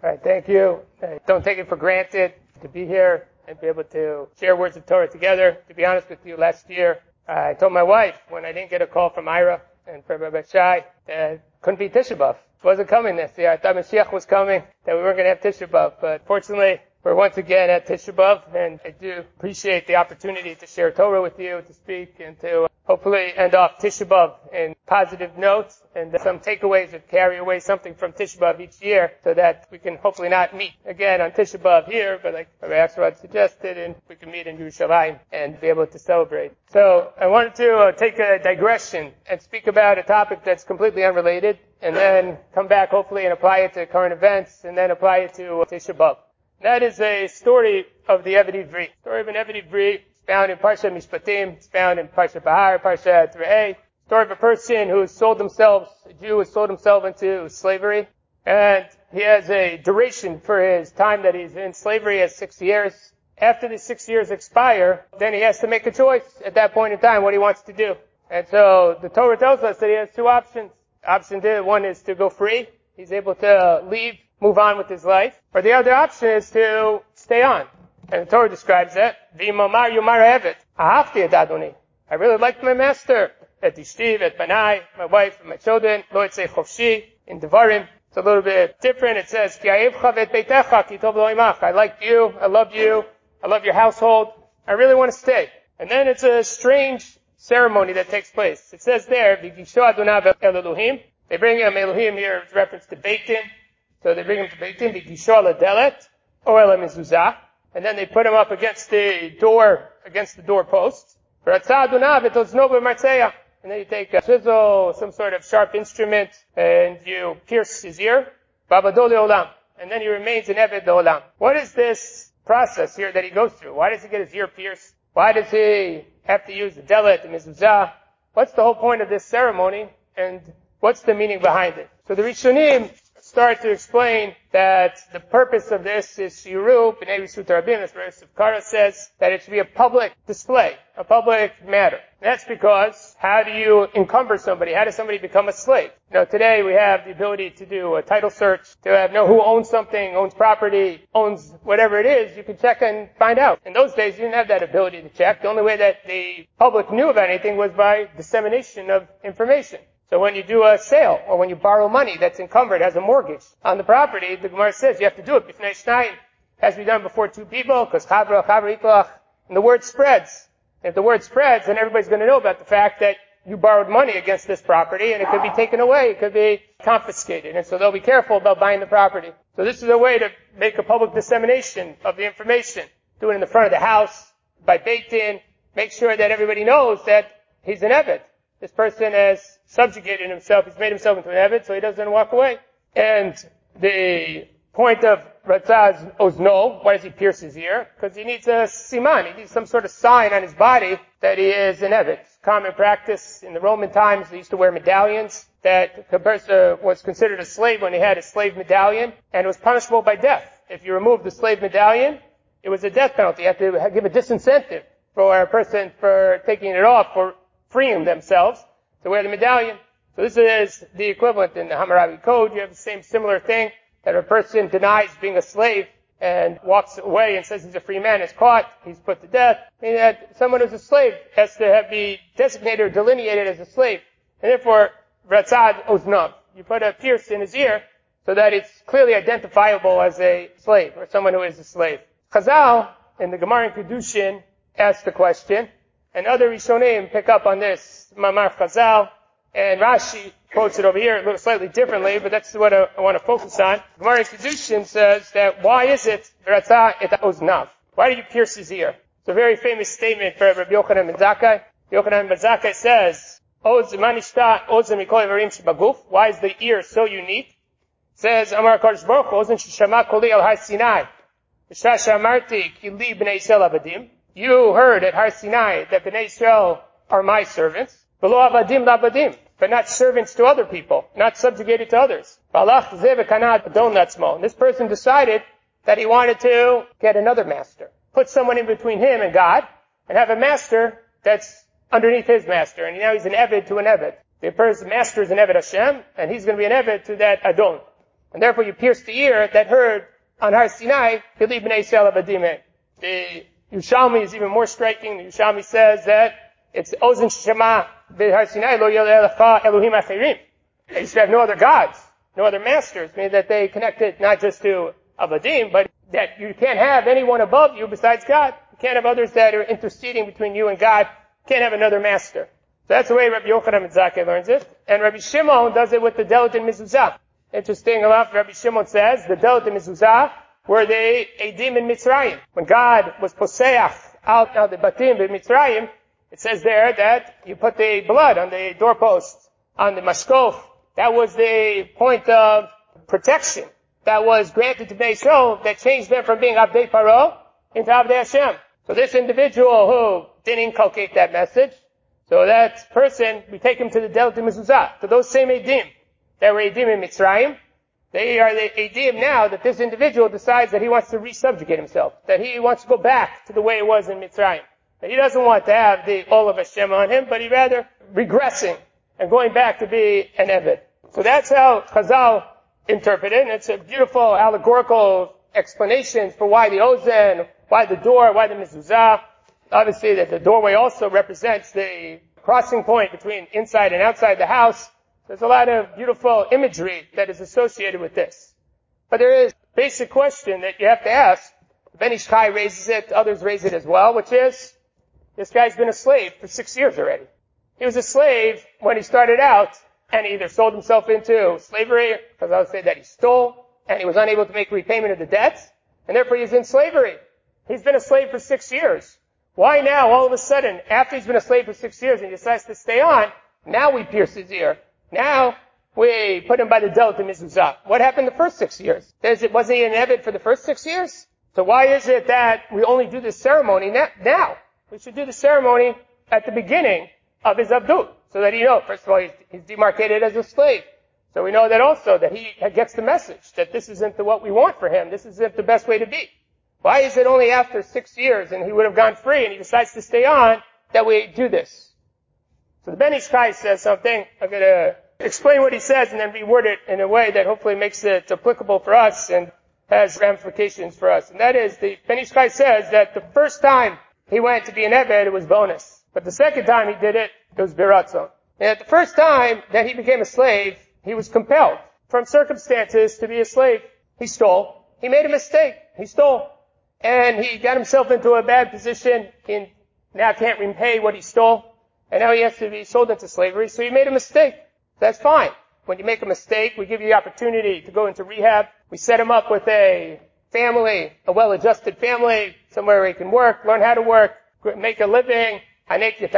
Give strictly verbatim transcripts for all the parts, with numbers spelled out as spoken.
All right, thank you. I don't take it for granted to be here and be able to share words of Torah together. To be honest with you, last year I told my wife when I didn't get a call from Ira and from Rabbi Shai that it couldn't be Tisha B'Av. It wasn't coming this year. I thought Mashiach was coming, that we weren't going to have Tisha B'Av. But fortunately, we're once again at Tisha B'Av, and I do appreciate the opportunity to share Torah with you, to speak, and to hopefully end off Tisha B'Av in positive notes and some takeaways that carry away something from Tisha B'Av each year so that we can hopefully not meet again on Tisha B'Av here, but like Rabbi Axelrod suggested, and we can meet in Yerushalayim and be able to celebrate. So I wanted to uh, take a digression and speak about a topic that's completely unrelated, and then come back hopefully and apply it to current events, and then apply it to uh, Tisha B'Av. That is a story of the Eved Ivri. Story of an Eved Ivri. It's found in Parsha Mishpatim. It's found in Parsha Bahar, Parsha Re'eh. Story of a person who sold themselves, a Jew who sold himself into slavery. And he has a duration for his time that he's in slavery as six years. After the six years expire, then he has to make a choice at that point in time what he wants to do. And so the Torah tells us that he has two options. Option one is to go free. He's able to leave, move on with his life. Or the other option is to stay on. And the Torah describes that. V'imomar yomar evet. Ahavti et Adoni. I really liked my master. Et ishti, et banai, my wife and my children. Lo etzei chofshi. In Devarim, it's a little bit different. It says, Ki ha'evcha v'et beitecha, ki tov lo imach. I liked you. I love you. I love your household. I really want to stay. And then it's a strange ceremony that takes place. It says there, V'gisho adonav el Elohim. They bring him, Elohim here is reference to Beit Din. So they bring him to Beit Din, V'gisho ledelet, or el mezuzah. And then they put him up against the door, against the doorpost. And then you take a chisel, some sort of sharp instrument, and you pierce his ear. And then he remains in Eved Olam. What is this process here that he goes through? Why does he get his ear pierced? Why does he have to use the delet, the mezuzah? What's the whole point of this ceremony? And what's the meaning behind it? So the Rishonim start to explain that the purpose of this is shiru, b'nei rishut rabim, as Rav Kara says, that it should be a public display, a public matter. And that's because how do you encumber somebody? How does somebody become a slave? You know, today we have the ability to do a title search, to have, know who owns something, owns property, owns whatever it is, you can check and find out. In those days, you didn't have that ability to check. The only way that the public knew about anything was by dissemination of information. So when you do a sale, or when you borrow money that's encumbered, has a mortgage on the property, the Gemara says you have to do it b'fnei shnayim. It has to be done before two people, because chavra, chavra, itlach, and the word spreads. And if the word spreads, then everybody's going to know about the fact that you borrowed money against this property, and it could be taken away, it could be confiscated. And so they'll be careful about buying the property. So this is a way to make a public dissemination of the information. Do it in the front of the house, by Beit Din, make sure that everybody knows that he's an Eved. This person has subjugated himself, he's made himself into an Eved, so he doesn't walk away. And the point of Ratzah's Ozno, why does he pierce his ear? Because he needs a siman, he needs some sort of sign on his body that he is an Eved. Common practice in the Roman times, they used to wear medallions that a person was considered a slave when he had a slave medallion, and it was punishable by death. If you removed the slave medallion, it was a death penalty. You had to give a disincentive for a person for taking it off, for freeing themselves to wear the medallion. So this is the equivalent in the Hammurabi Code. You have the same similar thing, that a person denies being a slave and walks away and says he's a free man, is caught, he's put to death. And that someone who's a slave has to have be designated or delineated as a slave. And therefore, Ratzad Oznav, you put a pierce in his ear so that it's clearly identifiable as a slave, or someone who is a slave. Chazal, in the Gemara in Kedushin, asked the question, and other Rishonim pick up on this, Mamar Chazal, and Rashi quotes it over here a little slightly differently, but that's what I, I want to focus on. Gemara in Kedushin says that why is it Ratzah et Oznav? Why do you pierce his ear? It's a very famous statement for Rabbi Yochanan ben Zakkai. Yochanan ben Zakkai says, Oz manishta oz mikol ivarim shebaguf. Why is the ear so unique? It says, Amar HaKadosh Baruch Hu, Ozen sheshama koli al Har Sinai. V'shah shamarti ki li b'nei Yisrael avadim. You heard at Har Sinai that Bnei Israel are my servants. V'lo avadim la'avadim. But not servants to other people, not subjugated to others. And this person decided that he wanted to get another master. Put someone in between him and God, and have a master that's underneath his master. And now he's an Eved to an Eved. The person's master is an Eved Hashem, and he's going to be an Eved to that Adon. And therefore you pierced the ear that heard on Har Sinai, Kili b'nei Yisrael abadime. The Yerushalmi is even more striking. The Yerushalmi says that it's Ozen Shema b'Har Sinai lo yelecha Elohim acherim. They used to have no other gods, no other masters, meaning that they connected not just to Avadim, but that you can't have anyone above you besides God. You can't have others that are interceding between you and God. You can't have another master. So that's the way Rabbi Yochanan ben Zakkai learns it. And Rabbi Shimon does it with the Delut and Mezuzah. Interesting enough, Rabbi Shimon says the Delut and Mezuzah were the Eidim in Mitzrayim. When God was poseach out of the Batim in Mitzrayim, it says there that you put the blood on the doorpost, on the mashkof. That was the point of protection that was granted to Bnei Yisrael that changed them from being Avdei Paro into Avdei Hashem. So this individual who didn't inculcate that message, so that person, we take him to the Delut Mezuzah, to those same Eidim that were Eidim in Mitzrayim. They are the Eidim now that this individual decides that he wants to resubjugate himself, that he wants to go back to the way it was in Mitzrayim. That he doesn't want to have the all of Hashem on him, but he rather regressing and going back to be an Eved. So that's how Chazal interpret it, and it's a beautiful allegorical explanation for why the Ozen, why the door, why the Mezuzah. Obviously that the doorway also represents the crossing point between inside and outside the house. There's a lot of beautiful imagery that is associated with this. But there is a basic question that you have to ask. Ben Ish Chai raises it, others raise it as well, which is, this guy's been a slave for six years already. He was a slave when he started out, and he either sold himself into slavery, because I would say that he stole, and he was unable to make repayment of the debts, and therefore he's in slavery. He's been a slave for six years. Why now, all of a sudden, after he's been a slave for six years and he decides to stay on, now we pierce his ear? Now we put him by the Delut and Mezuzah. What happened the first six years? Is it, wasn't he an Eved for the first six years? So why is it that we only do this ceremony now? We should do the ceremony at the beginning of his Avdut, so that he knows, first of all, he's, he's demarcated as a slave. So we know that also that he gets the message that this isn't the, what we want for him. This isn't the best way to be. Why is it only after six years and he would have gone free and he decides to stay on that we do this? So the Ben Ish Chai says something. I'm going to explain what he says and then reword it in a way that hopefully makes it applicable for us and has ramifications for us. And that is, the Ben Ish Chai says that the first time he went to be an Eved, it was bonus. But the second time he did it, it was biratzon. And at the first time that he became a slave, he was compelled from circumstances to be a slave. He stole. He made a mistake. He stole. And he got himself into a bad position. He now can't repay what he stole. And now he has to be sold into slavery. So he made a mistake. That's fine. When you make a mistake, we give you the opportunity to go into rehab. We set him up with a family, a well-adjusted family, somewhere where he can work, learn how to work, make a living. When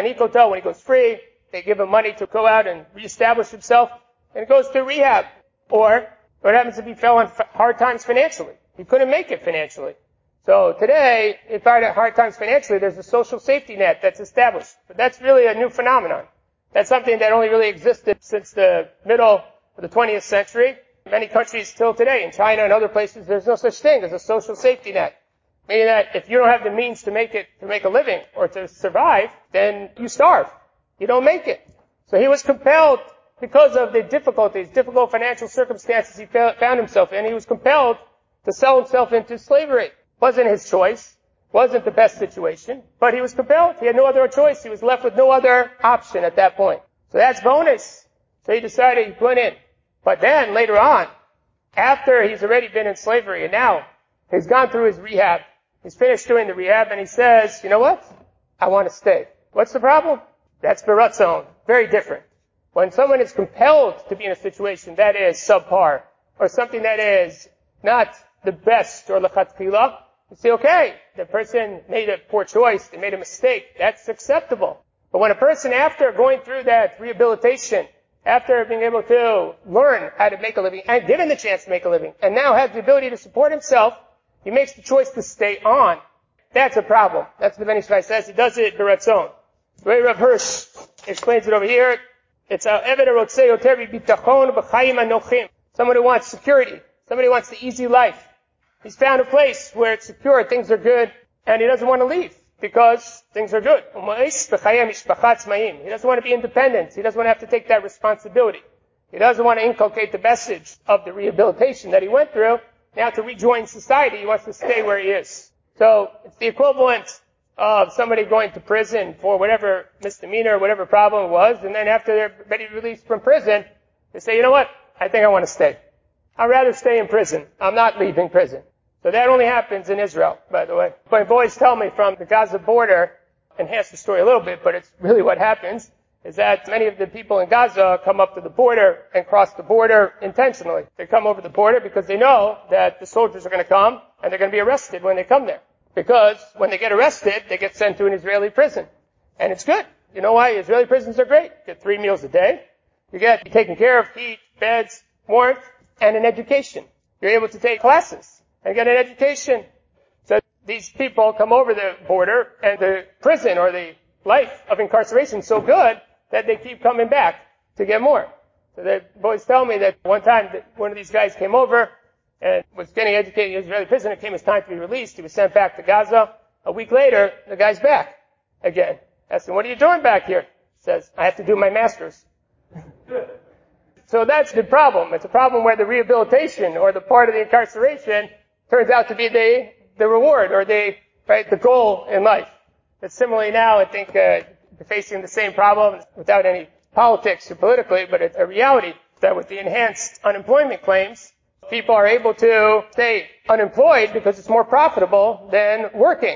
he goes free, they give him money to go out and reestablish himself, and he goes to rehab. Or what happens if he fell on hard times financially? He couldn't make it financially. So today, if I had hard times financially, there's a social safety net that's established. But that's really a new phenomenon. That's something that only really existed since the middle of the twentieth century. In many countries still today, in China and other places, there's no such thing as a social safety net. Meaning that if you don't have the means to make it, to make a living or to survive, then you starve. You don't make it. So he was compelled, because of the difficulties, difficult financial circumstances he found himself in, he was compelled to sell himself into slavery. Wasn't his choice. Wasn't the best situation. But he was compelled. He had no other choice. He was left with no other option at that point. So that's bonus. So he decided he went in. But then, later on, after he's already been in slavery, and now he's gone through his rehab, he's finished doing the rehab, and he says, you know what? I want to stay. What's the problem? That's biratzon. Very different. When someone is compelled to be in a situation that is subpar, or something that is not the best, or lechatchila, you say, okay, the person made a poor choice, they made a mistake, that's acceptable. But when a person, after going through that rehabilitation, after being able to learn how to make a living, and given the chance to make a living, and now has the ability to support himself, he makes the choice to stay on. That's a problem. That's what the Ben Ish Chai says. He does it biratzon. The way Rav Hirsch explains it over here, it's a Eved harotzeh yoter b'bitachon b'chayim anochim. Someone who wants security. Somebody who wants the easy life. He's found a place where it's secure, things are good, and he doesn't want to leave because things are good. He doesn't want to be independent. He doesn't want to have to take that responsibility. He doesn't want to inculcate the message of the rehabilitation that he went through. Now to rejoin society, he wants to stay where he is. So it's the equivalent of somebody going to prison for whatever misdemeanor, whatever problem it was, and then after they're ready to release from prison, they say, you know what? I think I want to stay. I'd rather stay in prison. I'm not leaving prison. So that only happens in Israel, by the way. My boys tell me from the Gaza border, enhance the story a little bit, but it's really what happens, is that many of the people in Gaza come up to the border and cross the border intentionally. They come over the border because they know that the soldiers are going to come and they're going to be arrested when they come there. Because when they get arrested, they get sent to an Israeli prison. And it's good. You know why? Israeli prisons are great. You get three meals a day. You get taken care of, heat, beds, warmth, and an education. You're able to take classes and get an education. So these people come over the border, and the prison or the life of incarceration is so good that they keep coming back to get more. So the boys tell me that one time that one of these guys came over and was getting educated in an Israeli prison. It came his time to be released. He was sent back to Gaza. A week later, the guy's back again. I said, what are you doing back here? He says, I have to do my master's. So that's the problem. It's a problem where the rehabilitation or the part of the incarceration turns out to be the, the reward or the, right, the goal in life. But similarly now, I think, uh, we're facing the same problem without any politics or politically, but it's a reality that with the enhanced unemployment claims, people are able to stay unemployed because it's more profitable than working.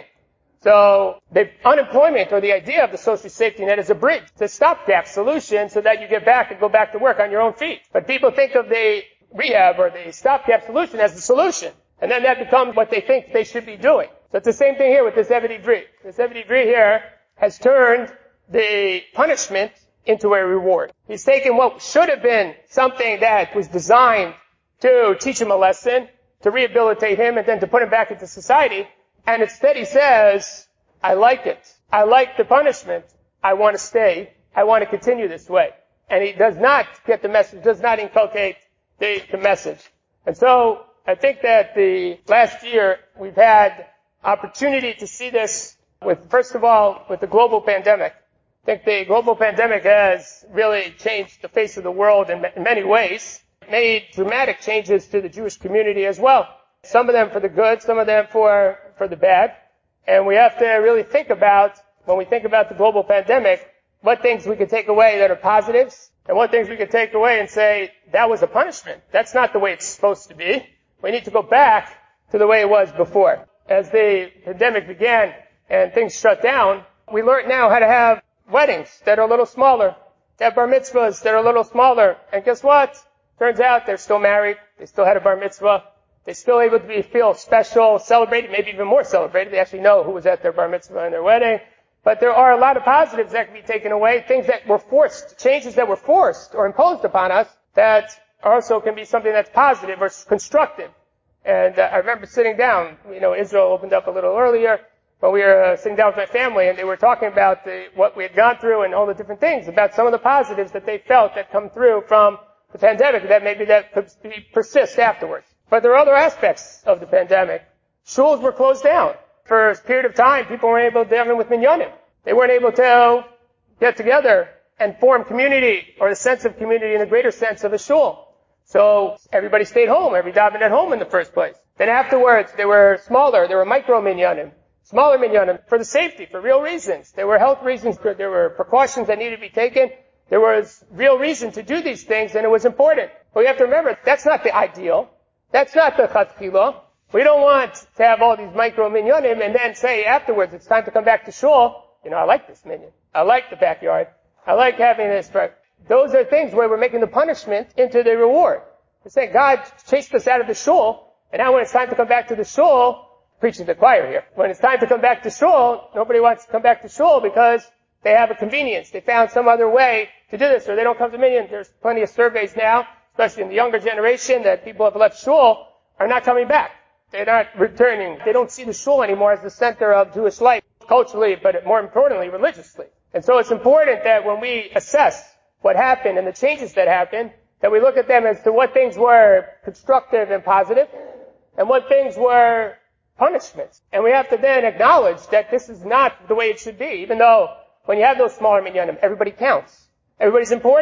So the unemployment or the idea of the social safety net is a bridge, it's a stopgap solution so that you get back and go back to work on your own feet. But people think of the rehab or the stopgap solution as the solution. And then that becomes what they think they should be doing. So it's the same thing here with this Eved Ivri. This Eved Ivri here has turned the punishment into a reward. He's taken what should have been something that was designed to teach him a lesson, to rehabilitate him, and then to put him back into society. And instead he says, I like it. I like the punishment. I want to stay. I want to continue this way. And he does not get the message, does not inculcate the, the message. And so I think that the last year we've had opportunity to see this with, first of all, with the global pandemic. I think the global pandemic has really changed the face of the world in, in many ways, made dramatic changes to the Jewish community as well. Some of them for the good, some of them for, for the bad. And we have to really think about, when we think about the global pandemic, what things we could take away that are positives, and what things we could take away and say, that was a punishment. That's not the way it's supposed to be. We need to go back to the way it was before. As the pandemic began and things shut down, we learned now how to have weddings that are a little smaller, to have bar mitzvahs that are a little smaller. And guess what? Turns out they're still married. They still had a bar mitzvah. They're still able to be, feel special, celebrated, maybe even more celebrated. They actually know who was at their bar mitzvah and their wedding. But there are a lot of positives that can be taken away, things that were forced, changes that were forced or imposed upon us that also can be something that's positive or constructive. And uh, I remember sitting down, you know, Israel opened up a little earlier, but we were uh, sitting down with my family and they were talking about the, what we had gone through and all the different things, about some of the positives that they felt that come through from the pandemic that maybe that could be, persist afterwards. But there are other aspects of the pandemic. Shuls were closed down. For a period of time, people weren't able to daven with minyanim. They weren't able to get together and form community or the sense of community in the greater sense of a shul. So everybody stayed home. Everybody davened at home in the first place. Then afterwards, they were smaller. There were micro minyanim, smaller minyanim for the safety, for real reasons. There were health reasons. There were precautions that needed to be taken. There was real reason to do these things, and it was important. But we have to remember, that's not the ideal. That's not the chatchila. We don't want to have all these micro minyanim and then say afterwards it's time to come back to shul. You know, I like this minyan. I like the backyard. I like having this. Those are things where we're making the punishment into the reward. We're saying God chased us out of the shul, and now when it's time to come back to the shul, preaching to the choir here. When it's time to come back to shul, nobody wants to come back to shul because they have a convenience. They found some other way to do this, or they don't come to minyan. There's plenty of surveys now, especially in the younger generation, that people have left shul are not coming back. They're not returning. They don't see the shul anymore as the center of Jewish life, culturally, but more importantly, religiously. And so it's important that when we assess what happened and the changes that happened, that we look at them as to what things were constructive and positive, and what things were punishments. And we have to then acknowledge that this is not the way it should be, even though when you have those smaller minyanim, everybody counts. Everybody's important.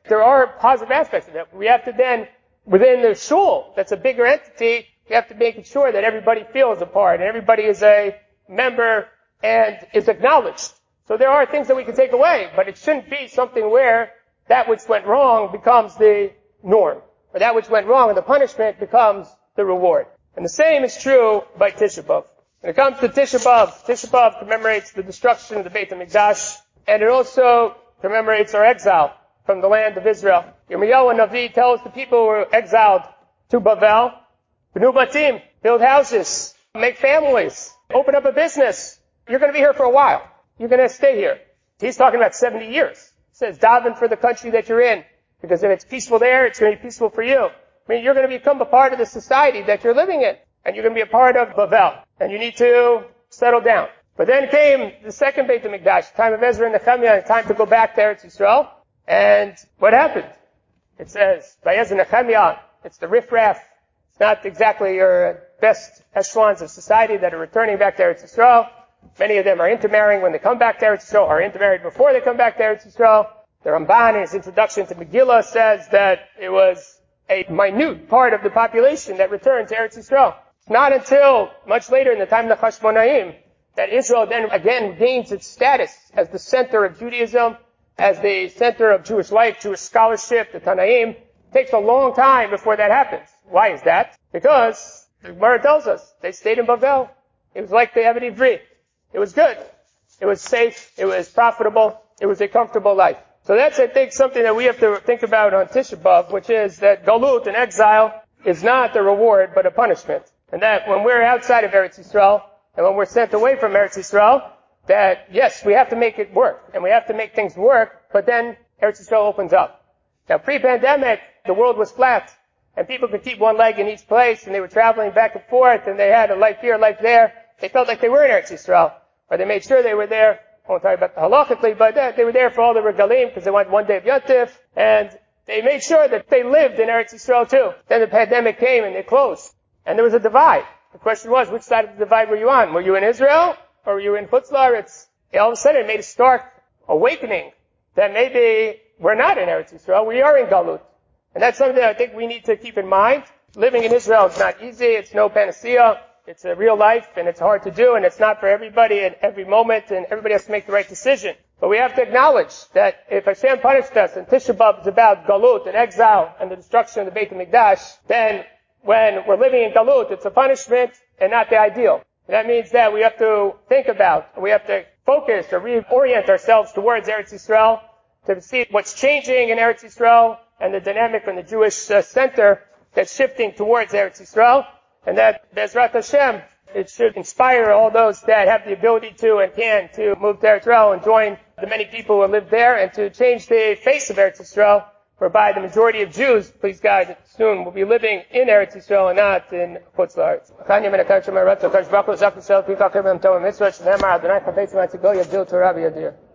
there are positive aspects of it. We have to then, within the shul, that's a bigger entity, we have to make sure that everybody feels a part and everybody is a member and is acknowledged. So there are things that we can take away, but it shouldn't be something where that which went wrong becomes the norm, or that which went wrong and the punishment becomes the reward. And the same is true by Tisha B'Av. When it comes to Tisha B'Av, Tisha B'Av commemorates the destruction of the Beit HaMikdash, and it also commemorates our exile from the land of Israel. Yirmiyahu Navi tells the people who were exiled to Bavel, B'nu Batim, build houses, make families, open up a business. You're going to be here for a while. You're going to stay here. He's talking about seventy years. He says, daven for the country that you're in, because if it's peaceful there, it's going to be peaceful for you. I mean, you're going to become a part of the society that you're living in, and you're going to be a part of Bavel, and you need to settle down. But then came the second Beit HaMikdash, the time of Ezra and Nehemiah, time to go back to Eretz Yisrael. And what happened? It says, by Ezra and Nehemiah, it's the riffraff. It's not exactly your best echelons of society that are returning back to Eretz Yisrael. Many of them are intermarrying when they come back to Eretz Yisrael, or intermarried before they come back to Eretz Yisrael. The Ramban, in his introduction to Megillah, says that it was a minute part of the population that returned to Eretz Yisrael. It's not until much later in the time of the Chashmonaim that Israel then again gains its status as the center of Judaism, as the center of Jewish life, Jewish scholarship, the Tanaim. It takes a long time before that happens. Why is that? Because the Gemara tells us they stayed in Bavel. It was like the Eved Ivri. It was good. It was safe. It was profitable. It was a comfortable life. So that's, I think, something that we have to think about on Tisha B'Av, which is that Galut and exile is not a reward, but a punishment. And that when we're outside of Eretz Yisrael, and when we're sent away from Eretz Yisrael, that yes, we have to make it work, and we have to make things work, but then Eretz Yisrael opens up. Now, pre-pandemic, the world was flat, and people could keep one leg in each place, and they were traveling back and forth, and they had a life here, a life there. They felt like they were in Eretz Yisrael, or they made sure they were there. I won't talk about the halachically, but uh, they were there for all the regalim, because they went one day of Yontif, and they made sure that they lived in Eretz Yisrael too. Then the pandemic came, and they closed, and there was a divide. The question was, which side of the divide were you on? Were you in Israel, or were you in Chutz La'aretz? All of a sudden, it made a stark awakening that maybe we're not in Eretz Yisrael, we are in Galut. And that's something that I think we need to keep in mind. Living in Israel is not easy, it's no panacea, it's a real life, and it's hard to do, and it's not for everybody at every moment, and everybody has to make the right decision. But we have to acknowledge that if Hashem punished us, and Tisha B'Av is about Galut and exile and the destruction of the Beit HaMikdash, then when we're living in Galut, it's a punishment and not the ideal. And that means that we have to think about, we have to focus or reorient ourselves towards Eretz Yisrael to see what's changing in Eretz Yisrael and the dynamic from the Jewish uh, center that's shifting towards Eretz Yisrael. And that, Bezrat Hashem, it should inspire all those that have the ability to and can to move to Eretz Yisrael and join the many people who live there and to change the face of Eretz Yisrael, whereby the majority of Jews, please God, soon will be living in Eretz Yisrael and not in Chutz La'aretz.